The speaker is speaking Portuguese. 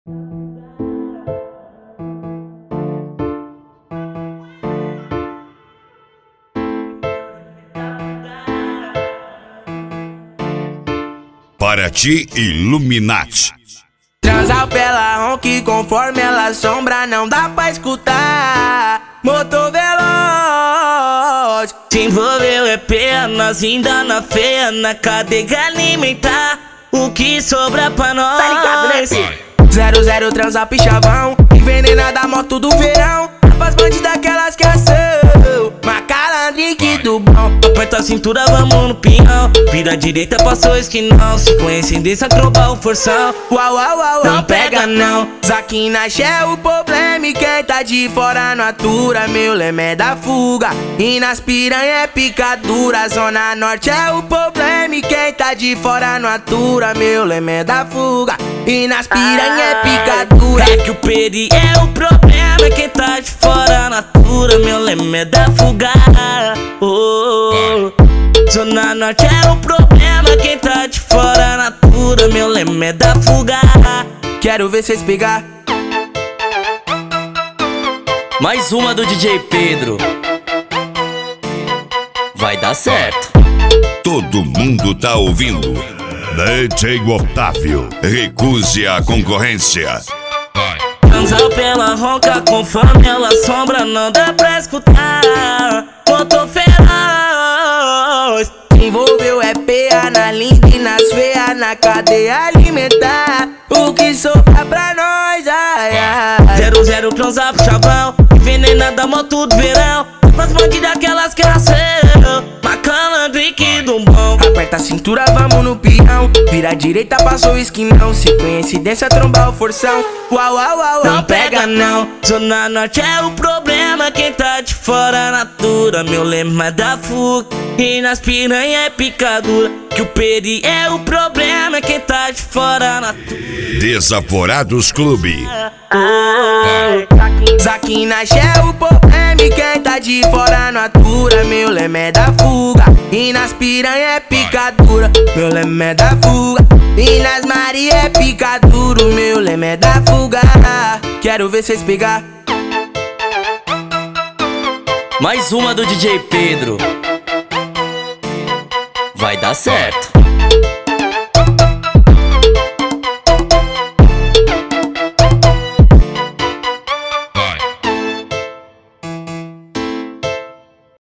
Paraty Illuminati. Transar pela ronque conforme ela sombra, não dá pra escutar. Motor veloz, se envolveu é pena, ainda na feia, na cadeia alimentar. O que sobra pra nós? Tá ligado, né, filho? 00 transar pichavão, envenena da moto do verão. As bandidas daquelas que ação, macalandrique do bom. Aperta a cintura, vamos no pinhão. Vira a direita, passou esquinão. Se coincidência, trombar o forção. Uau, uau, uau, não pega não. Zaquinache é o problema e quem tá de fora não atura. Meu leme é da fuga e nas piranha é picadura. Zona Norte é o problema e quem tá de fora não atura. Meu leme é da fuga e nas piranha é picadura. É que o peri é o problema, quem tá de fora natura. Meu leme é da fuga. Zona Norte é o problema, quem tá de fora natura. Meu leme é da fuga. Quero ver cês pegar. Mais uma do DJ Pedro. Vai dar certo. Todo mundo tá ouvindo. DJ Otávio, recuse a concorrência. Transar pela ronca conforme ela sombra, não dá pra escutar. Motor feroz, envolveu é PA na linda e nas feias, na cadeia alimentar. O que sobra pra nós, ai, ai. 00 transar pro chavão, envenena da moto do verão. As bandidas daquelas que ação, macalandrique do bom. Aperta a cintura, vamos no peão. Vira a direita, passou o esquinão. Se coincidência, trombar o forção. Uau, uau, uau, não pega não. Zona Norte é o problema, quem tá de fora natura. Meu lema é da fuga e nas piranha é picadura. Que o peri é o problema, quem tá de fora natura. Desaforados Clube. Zaquinache é o problema e quem tá de fora não atura. Meu leme é da fuga e nas piranha é picadura. Meu leme é da fuga e nas Maria é picaduro. Meu leme é da fuga. Quero ver cês pegar. Mais uma do DJ Pedro. Vai dar certo.